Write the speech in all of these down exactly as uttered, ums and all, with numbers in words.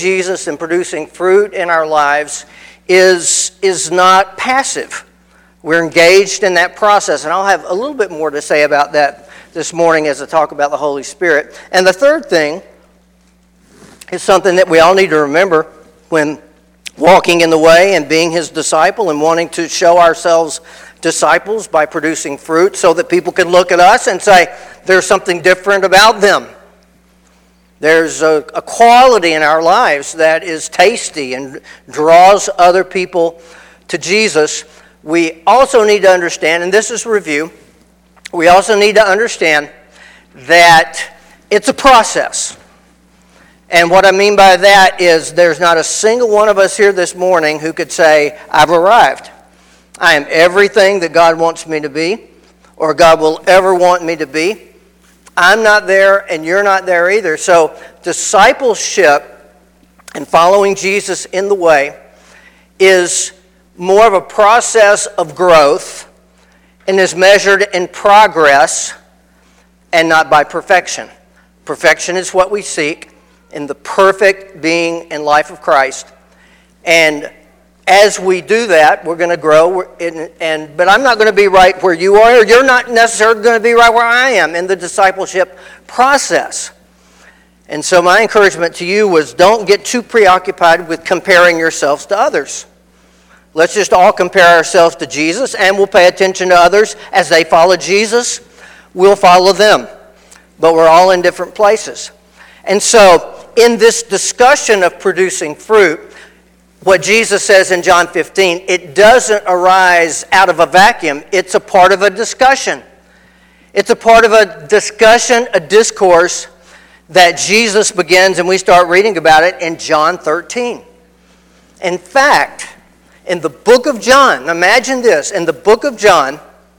Jesus and producing fruit in our lives is, is not passive. We're engaged in that process, and I'll have a little bit more to say about that this morning as I talk about the Holy Spirit. And the third thing is something that we all need to remember when walking in the way and being His disciple and wanting to show ourselves disciples by producing fruit so that people can look at us and say, there's something different about them. There's a, a quality in our lives that is tasty and draws other people to Jesus. We also need to understand, and this is review, we also need to understand that it's a process. And what I mean by that is there's not a single one of us here this morning who could say, I've arrived. I am everything that God wants me to be, or God will ever want me to be. I'm not there, and you're not there either. So discipleship and following Jesus in the way is more of a process of growth and is measured in progress and not by perfection. Perfection is what we seek in the perfect being and life of Christ. And as we do that, we're going to grow. In, and but I'm not going to be right where you are, or you're not necessarily going to be right where I am in the discipleship process. And so my encouragement to you was don't get too preoccupied with comparing yourselves to others. Let's just all compare ourselves to Jesus, and we'll pay attention to others as they follow Jesus. We'll follow them. But we're all in different places. And so in this discussion of producing fruit, what Jesus says in John fifteen, it doesn't arise out of a vacuum. It's a part of a discussion. It's a part of a discussion, a discourse that Jesus begins, and we start reading about it in John thirteen. In fact, in the book of John, imagine this, in the book of John,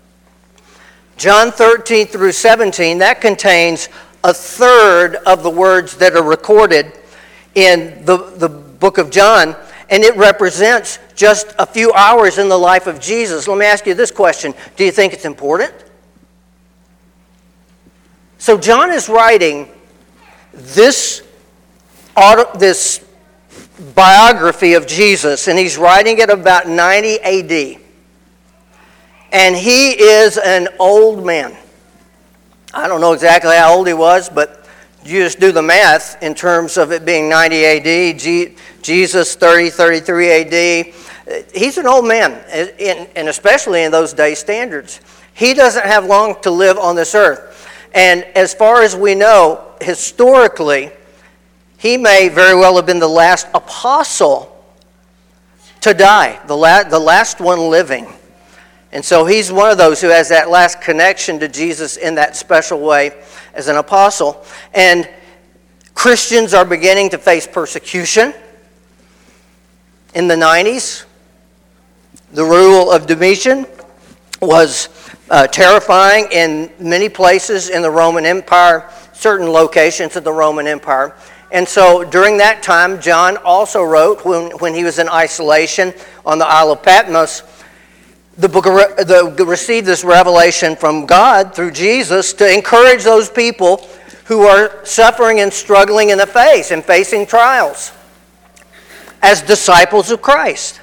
John thirteen through seventeen, that contains a third of the words that are recorded in the, the book of John. And it represents just a few hours in the life of Jesus. Let me ask you this question. Do you think it's important? So John is writing this, auto, this biography of Jesus, and he's writing it about ninety A D. And he is an old man. I don't know exactly how old he was, but you just do the math in terms of it being ninety A D, G, Jesus thirty, thirty-three A D. He's an old man, and especially in those day standards. He doesn't have long to live on this earth. And as far as we know, historically, he may very well have been the last apostle to die, the, la- the last one living. And so he's one of those who has that last connection to Jesus in that special way as an apostle. And Christians are beginning to face persecution. In the nineties, the rule of Domitian was uh, terrifying in many places in the Roman Empire, certain locations of the Roman Empire. And so during that time, John also wrote, when, when he was in isolation on the Isle of Patmos, the book of, the, received this revelation from God through Jesus to encourage those people who are suffering and struggling in the face and facing trials as disciples of Christ.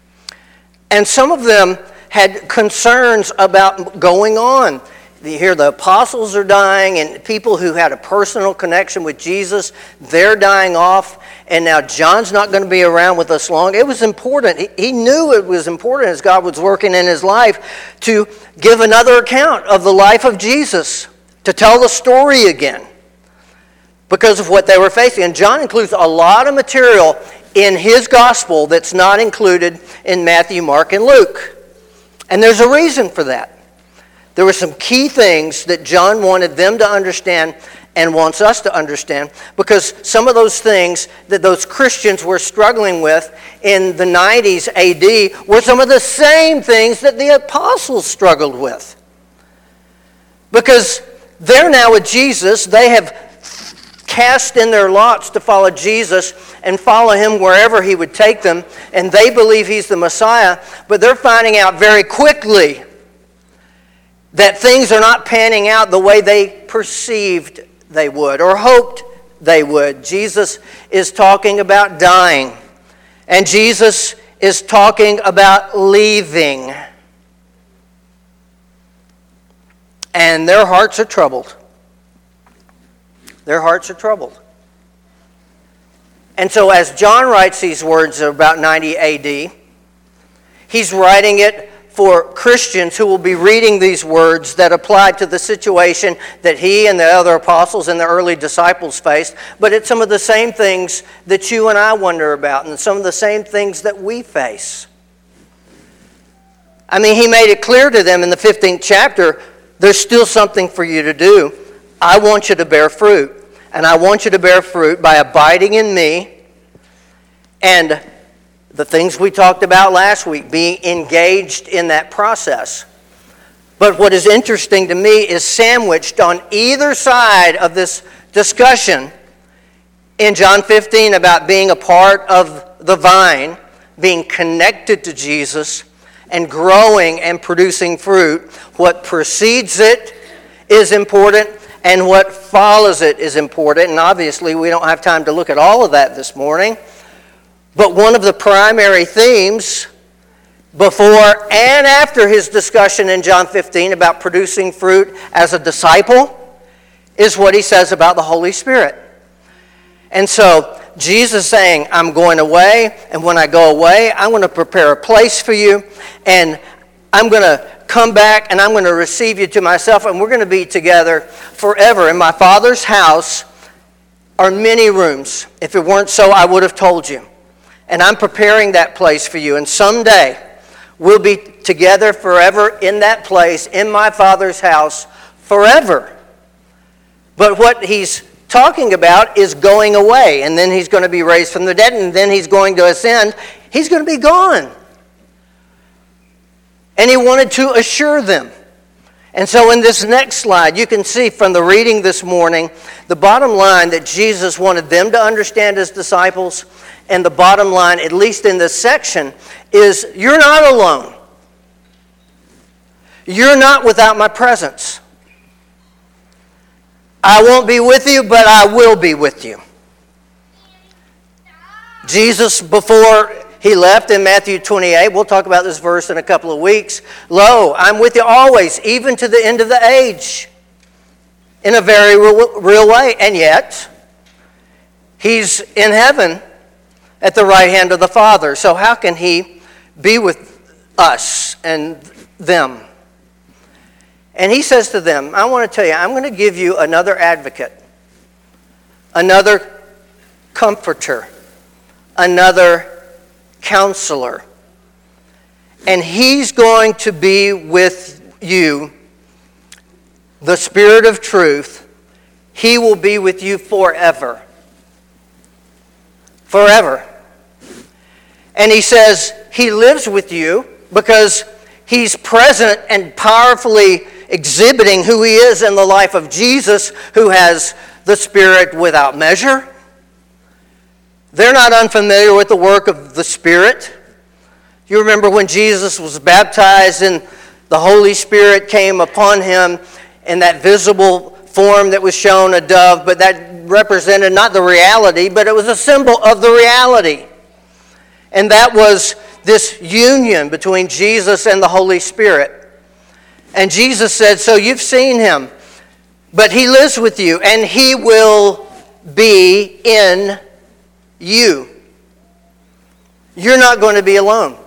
And some of them had concerns about going on. You hear the apostles are dying, and people who had a personal connection with Jesus, they're dying off. And now John's not going to be around with us long. It was important. He, he knew it was important as God was working in his life to give another account of the life of Jesus, to tell the story again because of what they were facing. And John includes a lot of material in his gospel that's not included in Matthew, Mark, and Luke. And there's a reason for that. There were some key things that John wanted them to understand and wants us to understand, because some of those things that those Christians were struggling with in the nineties A D were some of the same things that the apostles struggled with. Because they're now with Jesus, they have cast in their lots to follow Jesus and follow him wherever he would take them, and they believe he's the Messiah, but they're finding out very quickly that things are not panning out the way they perceived they would or hoped they would. Jesus is talking about dying. And Jesus is talking about leaving. And their hearts are troubled. Their hearts are troubled. And so as John writes these words about ninety A D, he's writing it for Christians who will be reading these words that apply to the situation that he and the other apostles and the early disciples faced. But it's some of the same things that you and I wonder about, and some of the same things that we face. I mean, he made it clear to them in the fifteenth chapter, there's still something for you to do. I want you to bear fruit. And I want you to bear fruit by abiding in me and the things we talked about last week, being engaged in that process. But what is interesting to me is sandwiched on either side of this discussion in John fifteen about being a part of the vine, being connected to Jesus, and growing and producing fruit. What precedes it is important, and what follows it is important. And obviously, we don't have time to look at all of that this morning. But one of the primary themes before and after his discussion in John fifteen about producing fruit as a disciple is what he says about the Holy Spirit. And so, Jesus saying, I'm going away, and when I go away, I'm going to prepare a place for you, and I'm going to come back, and I'm going to receive you to myself, and we're going to be together forever. In my Father's house are many rooms. If it weren't so, I would have told you. And I'm preparing that place for you, and someday we'll be together forever in that place, in my Father's house, forever. But what he's talking about is going away, and then he's going to be raised from the dead, and then he's going to ascend. He's going to be gone. And he wanted to assure them. And so in this next slide, you can see from the reading this morning, the bottom line that Jesus wanted them to understand as disciples, and the bottom line, at least in this section, is you're not alone. You're not without my presence. I won't be with you, but I will be with you. Jesus, before he left in Matthew twenty-eight, we'll talk about this verse in a couple of weeks. Lo, I'm with you always, even to the end of the age. In a very real, real way. And yet, he's in heaven at the right hand of the Father. So how can he be with us and them? And he says to them, I want to tell you, I'm going to give you another advocate, another comforter, another counselor. And he's going to be with you, the Spirit of truth. He will be with you forever. Forever. And he says he lives with you because he's present and powerfully exhibiting who he is in the life of Jesus, who has the Spirit without measure. They're not unfamiliar with the work of the Spirit. You remember when Jesus was baptized and the Holy Spirit came upon him in that visible form that was shown, a dove, but that represented not the reality, but it was a symbol of the reality. And that was this union between Jesus and the Holy Spirit. And Jesus said, so you've seen him, but he lives with you, and he will be in you. You're not going to be alone.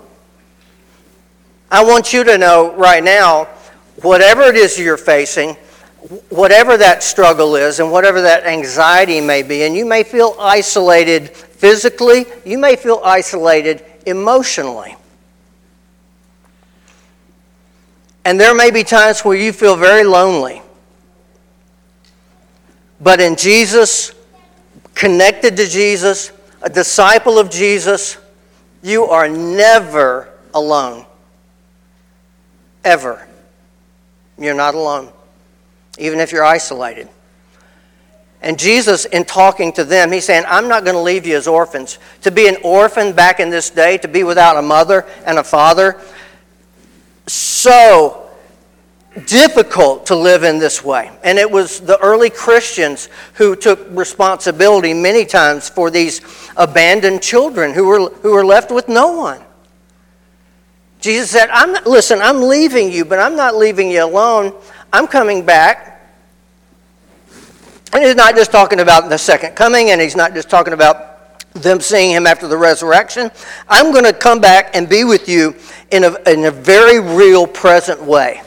I want you to know right now, whatever it is you're facing, whatever that struggle is, and whatever that anxiety may be, and you may feel isolated physically, you may feel isolated emotionally. And there may be times where you feel very lonely. But in Jesus, connected to Jesus, a disciple of Jesus, you are never alone. Ever. You're not alone, even if you're isolated. And Jesus, in talking to them, he's saying, I'm not going to leave you as orphans. To be an orphan back in this day, to be without a mother and a father, so difficult to live in this way. And it was the early Christians who took responsibility many times for these abandoned children who were, who were left with no one. Jesus said, I'm not, listen, I'm leaving you, but I'm not leaving you alone. I'm coming back. And he's not just talking about the second coming, and he's not just talking about them seeing him after the resurrection. I'm going to come back and be with you in a, in a very real present way.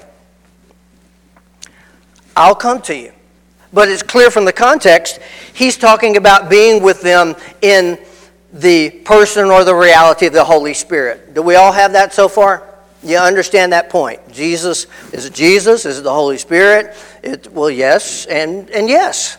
I'll come to you. But it's clear from the context, he's talking about being with them in the person or the reality of the Holy Spirit. Do we all have that so far? You understand that point? Jesus, is it Jesus? Is it the Holy Spirit? It, well, yes, and, and yes.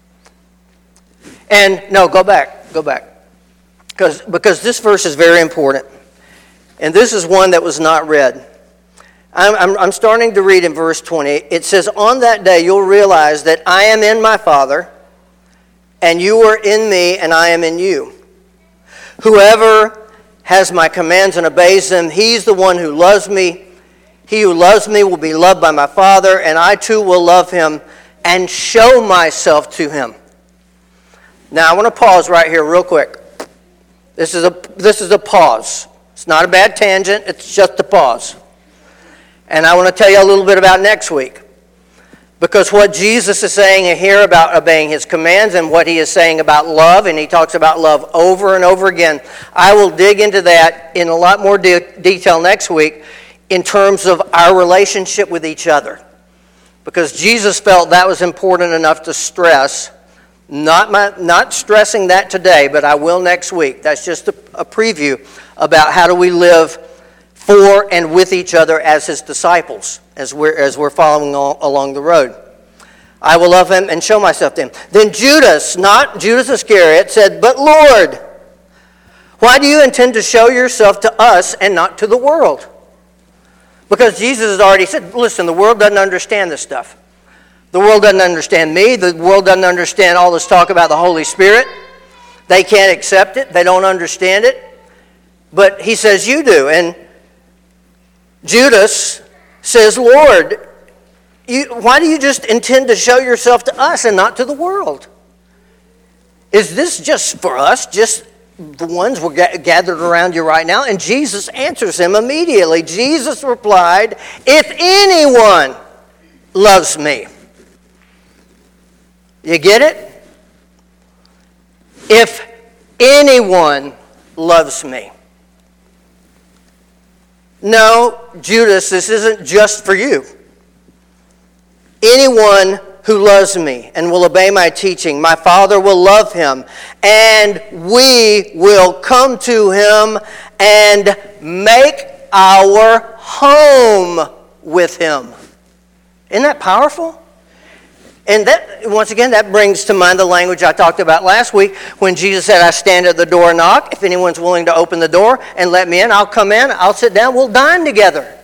And, no, go back, go back. Because, because this verse is very important. And this is one that was not read. I'm, I'm, I'm starting to read in verse twenty. It says, on that day you'll realize that I am in my Father, and you are in me, and I am in you. Whoever has my commands and obeys them, he's the one who loves me. He who loves me will be loved by my Father, and I too will love him and show myself to him. Now I want to pause right here real quick. This is a, this is a pause. It's not a bad tangent, it's just a pause. And I want to tell you a little bit about next week. Because what Jesus is saying here about obeying his commands and what he is saying about love, and he talks about love over and over again, I will dig into that in a lot more de- detail next week in terms of our relationship with each other. Because Jesus felt that was important enough to stress. Not, my, not stressing that today, but I will next week. That's just a, a preview about how do we live for and with each other as his disciples, as we're, as we're following all, along the road. I will love him and show myself to him. Then Judas, not Judas Iscariot, said, but Lord, why do you intend to show yourself to us and not to the world? Because Jesus has already said, listen, the world doesn't understand this stuff. The world doesn't understand me. The world doesn't understand all this talk about the Holy Spirit. They can't accept it. They don't understand it. But he says you do. And Judas says, Lord, you, why do you just intend to show yourself to us and not to the world? Is this just for us, just the ones we're ga- gathered around you right now? And Jesus answers him immediately. Jesus replied, if anyone loves me. You get it? If anyone loves me. No, Judas, this isn't just for you. Anyone who loves me and will obey my teaching, my Father will love him, and we will come to him and make our home with him. Isn't that powerful? And that, once again, that brings to mind the language I talked about last week when Jesus said, I stand at the door and knock. If anyone's willing to open the door and let me in, I'll come in, I'll sit down, we'll dine together.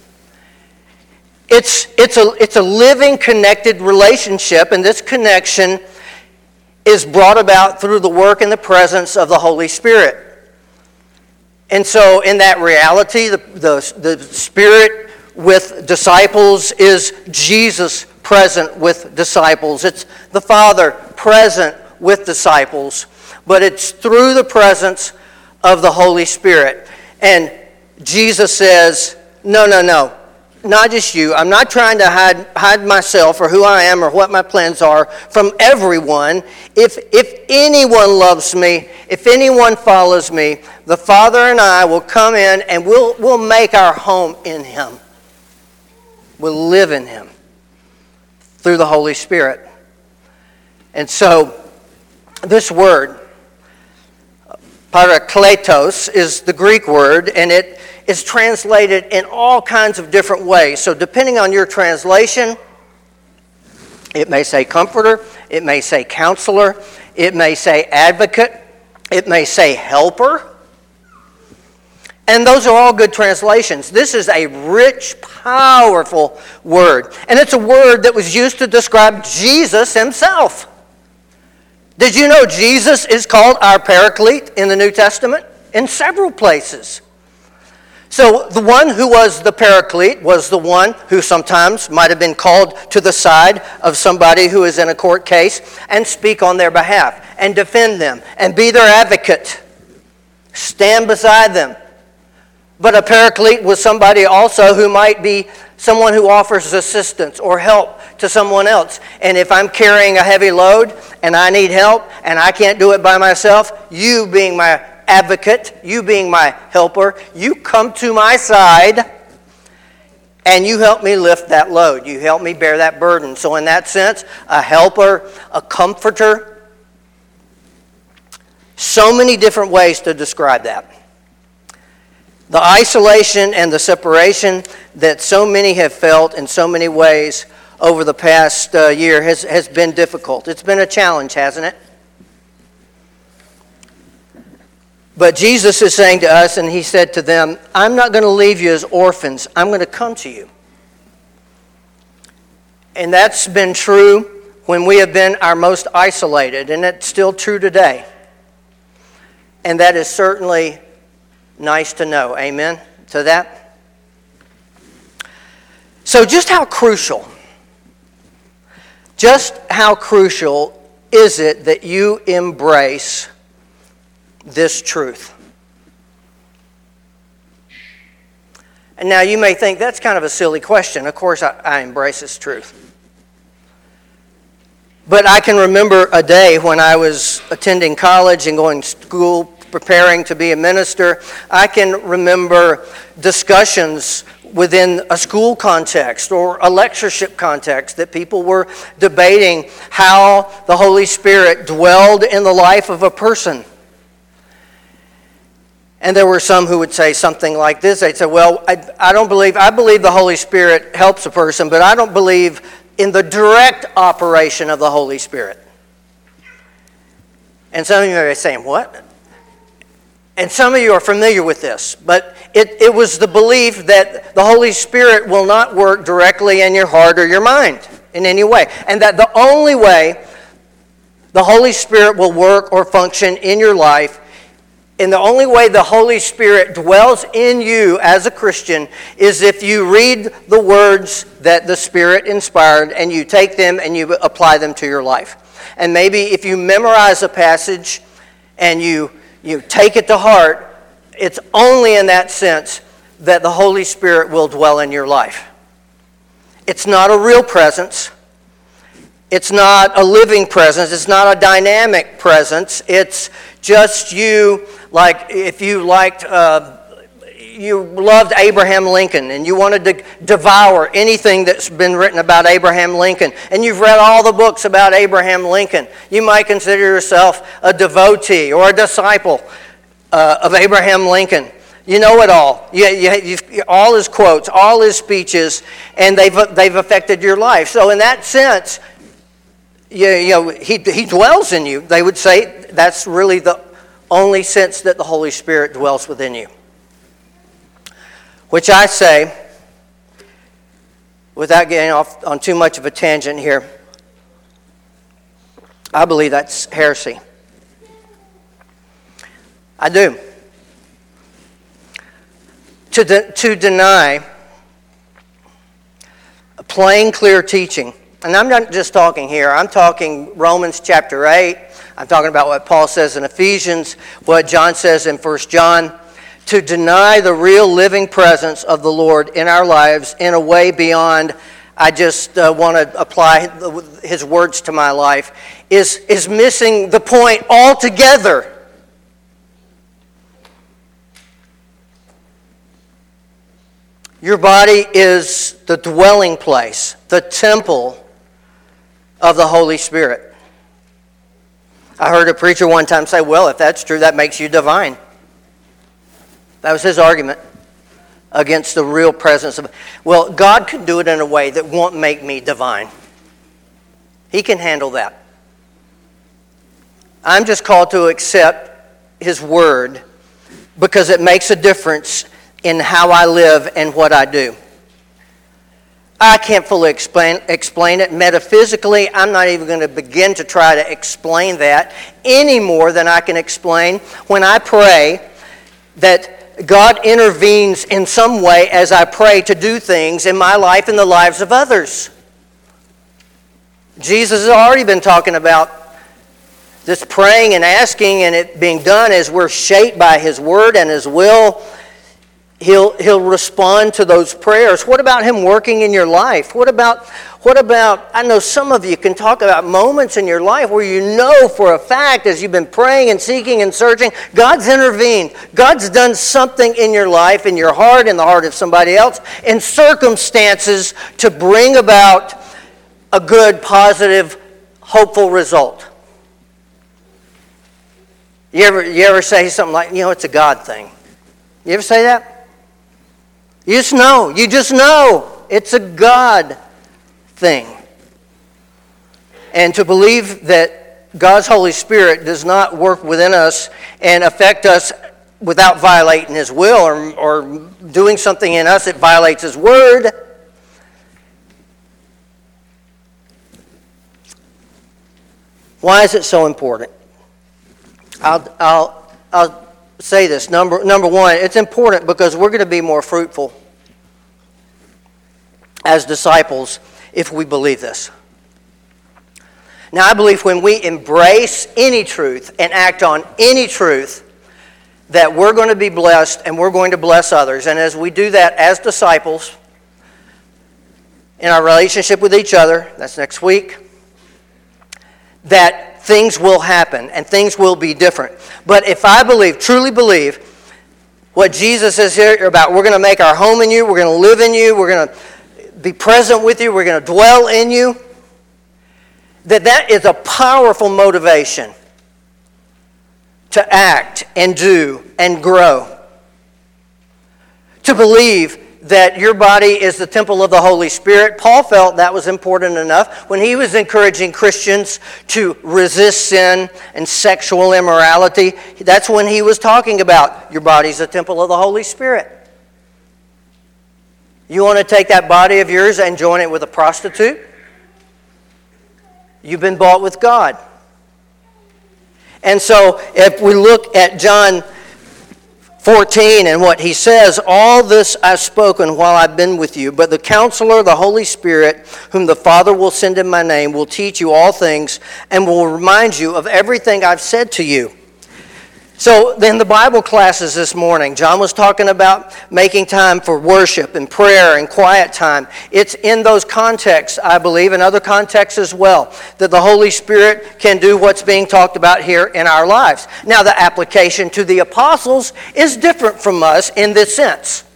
It's, it's, a, it's a living, connected relationship, and this connection is brought about through the work and the presence of the Holy Spirit. And so in that reality, the, the, the Spirit with disciples is Jesus present with disciples. It's the Father present with disciples. But it's through the presence of the Holy Spirit. And Jesus says, no, no, no. Not just you. I'm not trying to hide, hide myself or who I am or what my plans are from everyone. If, if anyone loves me, if anyone follows me, the Father and I will come in and we'll, we'll make our home in him. We'll live in him through the Holy Spirit. And so this word, parakletos, is the Greek word, and it is translated in all kinds of different ways. So depending on your translation, it may say comforter, it may say counselor, it may say advocate, it may say helper. And those are all good translations. This is a rich, powerful word. And it's a word that was used to describe Jesus himself. Did you know Jesus is called our Paraclete in the New Testament? In several places. So the one who was the paraclete was the one who sometimes might have been called to the side of somebody who is in a court case and speak on their behalf and defend them and be their advocate. Stand beside them. But a paraclete was somebody also who might be someone who offers assistance or help to someone else. And if I'm carrying a heavy load and I need help and I can't do it by myself, you being my advocate, you being my helper, you come to my side and you help me lift that load. You help me bear that burden. So in that sense, a helper, a comforter, so many different ways to describe that. The isolation and the separation that so many have felt in so many ways over the past uh, year has, has been difficult. It's been a challenge, hasn't it? But Jesus is saying to us, and he said to them, I'm not going to leave you as orphans. I'm going to come to you. And that's been true when we have been our most isolated, and it's still true today. And that is certainly nice to know. Amen to that? So just how crucial, just how crucial is it that you embrace this truth? And now you may think that's kind of a silly question. Of course I, I embrace this truth. But I can remember a day when I was attending college and going to school, preparing to be a minister. I can remember discussions within a school context or a lectureship context that people were debating how the Holy Spirit dwelled in the life of a person. And there were some who would say something like this. They'd say, well, I, I don't believe, I believe the Holy Spirit helps a person, but I don't believe in the direct operation of the Holy Spirit. And some of you are saying, what? And some of you are familiar with this, but it, it was the belief that the Holy Spirit will not work directly in your heart or your mind in any way. And that the only way the Holy Spirit will work or function in your life, and the only way the Holy Spirit dwells in you as a Christian, is if you read the words that the Spirit inspired and you take them and you apply them to your life. And maybe if you memorize a passage and you You take it to heart, it's only in that sense that the Holy Spirit will dwell in your life. It's not a real presence. It's not a living presence. It's not a dynamic presence. It's just you, like if you liked, uh, you loved Abraham Lincoln and you wanted to devour anything that's been written about Abraham Lincoln, and you've read all the books about Abraham Lincoln, you might consider yourself a devotee or a disciple uh, of Abraham Lincoln. You know it all. You, you, you, all his quotes, all his speeches, and they've, they've affected your life. So in that sense, you, you know, he, he dwells in you. They would say that's really the only sense that the Holy Spirit dwells within you. Which I say, without getting off on too much of a tangent here, I believe that's heresy. I do. To, de- to deny plain, clear teaching, and I'm not just talking here, I'm talking Romans chapter eight, I'm talking about what Paul says in Ephesians, what John says in First John, to deny the real living presence of the Lord in our lives in a way beyond, I just uh, want to apply the, his words to my life, is, is missing the point altogether. Your body is the dwelling place, the temple of the Holy Spirit. I heard a preacher one time say, well, if that's true, that makes you divine. That was his argument against the real presence of... Well, God can do it in a way that won't make me divine. He can handle that. I'm just called to accept his word because it makes a difference in how I live and what I do. I can't fully explain, explain it. Metaphysically, I'm not even going to begin to try to explain that any more than I can explain when I pray that God intervenes in some way as I pray to do things in my life and the lives of others. Jesus has already been talking about this praying and asking and it being done as we're shaped by His Word and His will. He'll, he'll respond to those prayers. What about Him working in your life? What about, what about, I know some of you can talk about moments in your life where you know for a fact as you've been praying and seeking and searching, God's intervened. God's done something in your life, in your heart, in the heart of somebody else, in circumstances to bring about a good, positive, hopeful result. You ever, you ever say something like, you know, it's a God thing? You ever say that? You just know. You just know. It's a God thing. And to believe that God's Holy Spirit does not work within us and affect us without violating His will or, or doing something in us that violates His Word. Why is it so important? I'll, I'll, I'll say this. Number, number one, it's important because we're going to be more fruitful as disciples if we believe this. Now, I believe when we embrace any truth and act on any truth, that we're going to be blessed and we're going to bless others. And as we do that as disciples, in our relationship with each other, that's next week, that things will happen and things will be different. But if I believe, truly believe, what Jesus says here about we're going to make our home in you, we're going to live in you, we're going to be present with you, we're going to dwell in you, that that is a powerful motivation to act and do and grow. To believe that your body is the temple of the Holy Spirit. Paul felt that was important enough when he was encouraging Christians to resist sin and sexual immorality. That's when he was talking about your body's the temple of the Holy Spirit. You want to take that body of yours and join it with a prostitute? You've been bought with God. And so if we look at John fourteen and what he says, all this I've spoken while I've been with you, but the Counselor, the Holy Spirit, whom the Father will send in my name, will teach you all things and will remind you of everything I've said to you. So then the Bible classes this morning, John was talking about making time for worship and prayer and quiet time. It's in those contexts, I believe, and other contexts as well, that the Holy Spirit can do what's being talked about here in our lives. Now, the application to the apostles is different from us in this sense.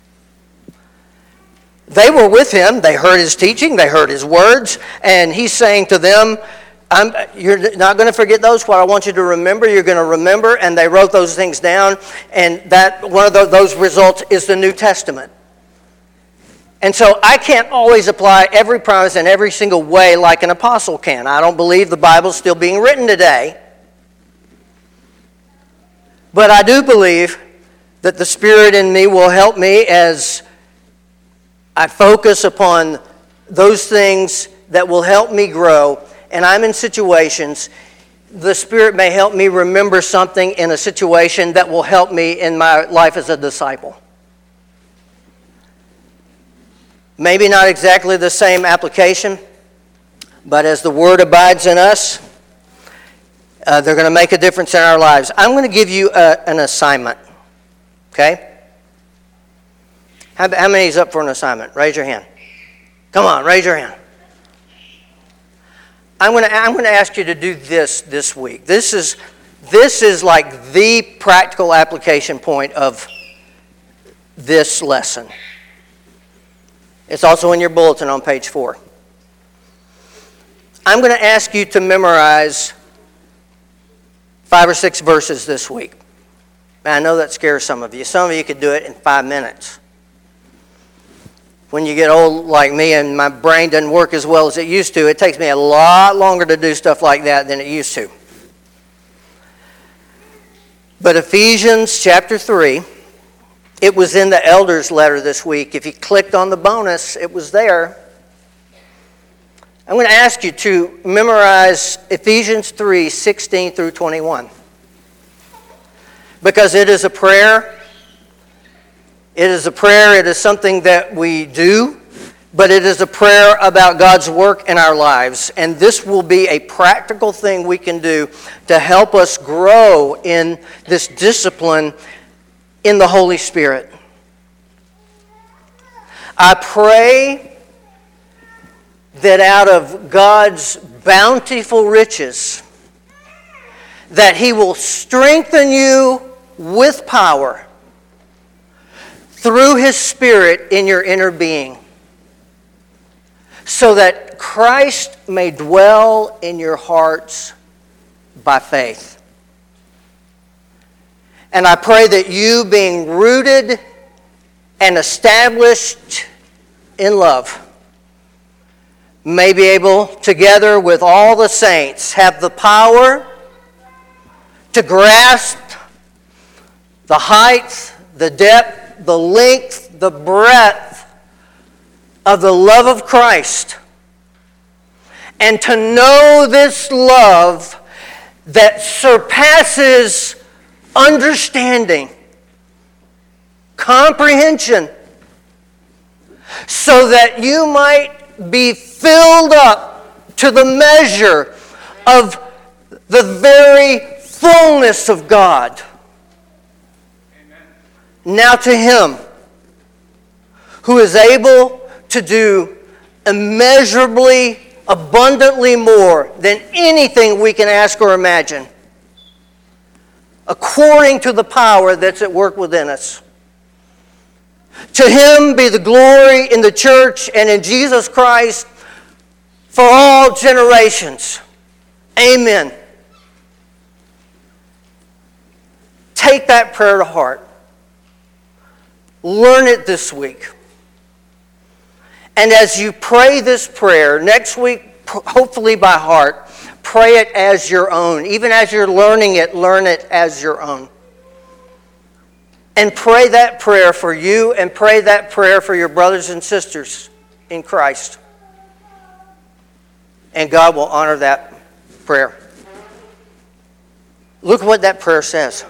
They were with him, they heard his teaching, they heard his words, and he's saying to them, I'm, you're not going to forget those. What I want you to remember, you're going to remember. And they wrote those things down. And that one of the, those results is the New Testament. And so I can't always apply every promise in every single way like an apostle can. I don't believe the Bible's still being written today. But I do believe that the Spirit in me will help me as I focus upon those things that will help me grow. And I'm in situations, the Spirit may help me remember something in a situation that will help me in my life as a disciple. Maybe not exactly the same application, but as the Word abides in us, uh, they're going to make a difference in our lives. I'm going to give you a, an assignment, okay? How, how many is up for an assignment? Raise your hand. Come on, raise your hand. I'm going to I'm going to ask you to do this this week. This is this is like the practical application point of this lesson. It's also in your bulletin on page four. I'm going to ask you to memorize five or six verses this week. And I know that scares some of you. Some of you could do it in five minutes. When you get old like me and my brain doesn't work as well as it used to, it takes me a lot longer to do stuff like that than it used to. But Ephesians chapter three, it was in the elders' letter this week. If you clicked on the bonus, it was there. I'm going to ask you to memorize Ephesians three, sixteen through twenty-one. Because it is a prayer It is a prayer, it is something that we do, but it is a prayer about God's work in our lives. And this will be a practical thing we can do to help us grow in this discipline in the Holy Spirit. I pray that out of God's bountiful riches, that He will strengthen you with power through His Spirit in your inner being, so that Christ may dwell in your hearts by faith. And I pray that you, being rooted and established in love, may be able, together with all the saints, have the power to grasp the height, the depth, the length, the breadth of the love of Christ, and to know this love that surpasses understanding, comprehension, so that you might be filled up to the measure of the very fullness of God. Now to Him who is able to do immeasurably, abundantly more than anything we can ask or imagine, according to the power that's at work within us. To Him be the glory in the church and in Jesus Christ for all generations. Amen. Take that prayer to heart. Learn it this week. And as you pray this prayer, next week, hopefully by heart, pray it as your own. Even as you're learning it, learn it as your own. And pray that prayer for you, and pray that prayer for your brothers and sisters in Christ. And God will honor that prayer. Look what that prayer says.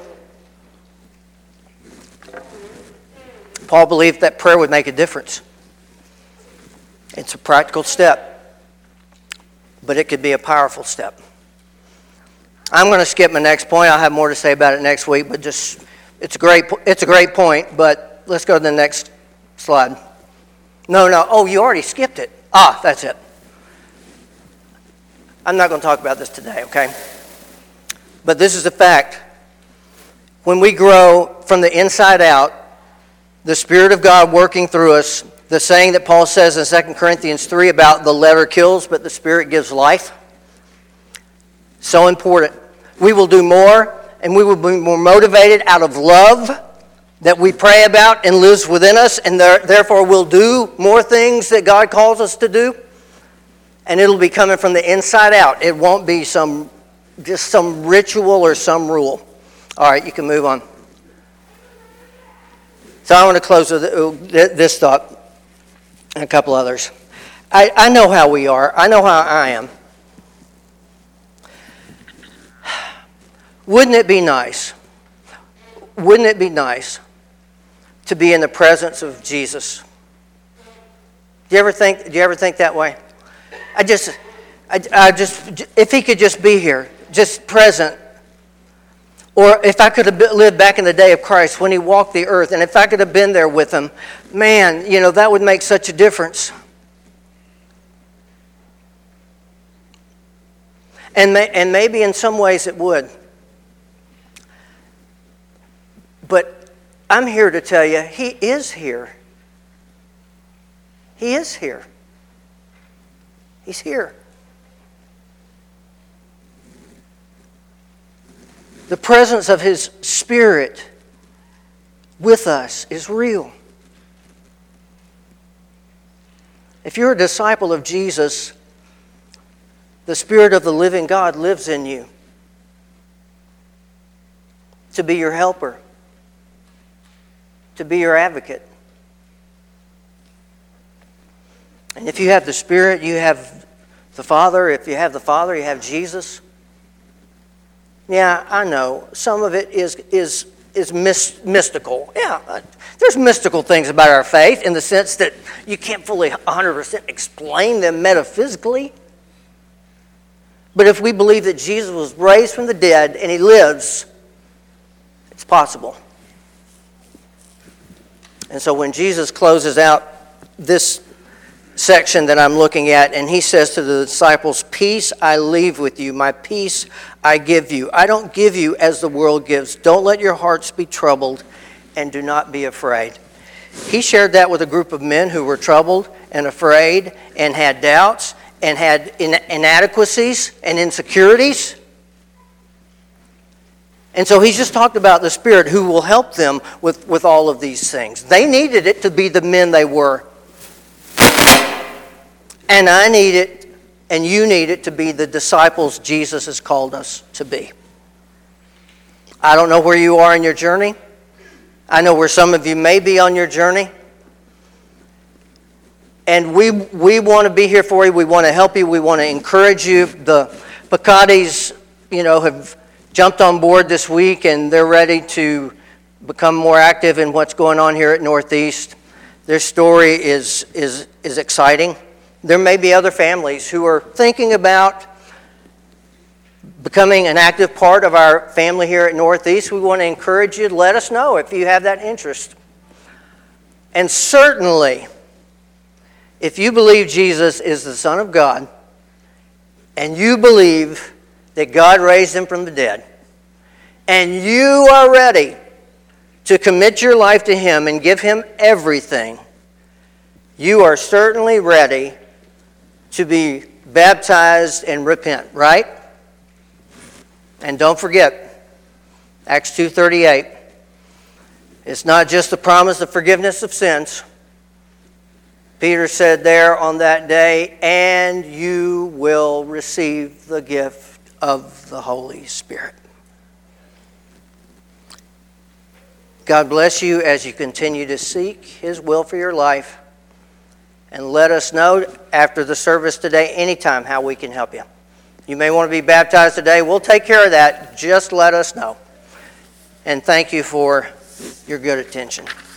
Paul believed that prayer would make a difference. It's a practical step, but it could be a powerful step. I'm going to skip my next point. I'll have more to say about it next week, but just it's a great it's a great point, but let's go to the next slide. No, no. Oh, you already skipped it. Ah, that's it. I'm not going to talk about this today, okay? But this is a fact. When we grow from the inside out, the Spirit of God working through us, the saying that Paul says in Second Corinthians three about the letter kills, but the Spirit gives life. So important. We will do more, and we will be more motivated out of love that we pray about and lives within us, and there, therefore we'll do more things that God calls us to do, and it'll be coming from the inside out. It won't be some just some ritual or some rule. All right, you can move on. So I want to close with this thought and a couple others. I, I know how we are. I know how I am. Wouldn't it be nice? Wouldn't it be nice to be in the presence of Jesus? Do you ever think? Do you ever think that way? I just, I, I just, if He could just be here, just present. Or if I could have lived back in the day of Christ when He walked the earth, and if I could have been there with Him, man, you know, that would make such a difference. And may, and maybe in some ways it would. But I'm here to tell you, He is here. He is here. He's here. The presence of His Spirit with us is real. If you're a disciple of Jesus, the Spirit of the living God lives in you to be your helper, to be your advocate. And if you have the Spirit, you have the Father. If you have the Father, you have Jesus. Yeah, I know. Some of it is is is mis- mystical. Yeah, uh, there's mystical things about our faith in the sense that you can't fully one hundred percent explain them metaphysically. But if we believe that Jesus was raised from the dead and he lives, it's possible. And so when Jesus closes out this section that I'm looking at, and he says to the disciples, "Peace I leave with you, my peace I give you. I don't give you as the world gives. Don't let your hearts be troubled, and do not be afraid." He shared that with a group of men who were troubled and afraid and had doubts and had inadequacies and insecurities. And so he's just talked about the Spirit who will help them with, with all of these things. They needed it to be the men they were. And I need it, and you need it to be the disciples Jesus has called us to be. I don't know where you are in your journey. I know where some of you may be on your journey. And we we want to be here for you. We want to help you. We want to encourage you. The Picatis, you know, have jumped on board this week, and they're ready to become more active in what's going on here at Northeast. Their story is is is exciting. There may be other families who are thinking about becoming an active part of our family here at Northeast. We want to encourage you. Let us know if you have that interest. And certainly, if you believe Jesus is the Son of God, and you believe that God raised him from the dead, and you are ready to commit your life to him and give him everything, you are certainly ready to be baptized and repent, right? And don't forget, Acts two thirty-eight. It's not just the promise of forgiveness of sins. Peter said there on that day, "And you will receive the gift of the Holy Spirit." God bless you as you continue to seek his will for your life. And let us know after the service today, anytime, how we can help you. You may want to be baptized today. We'll take care of that. Just let us know. And thank you for your good attention.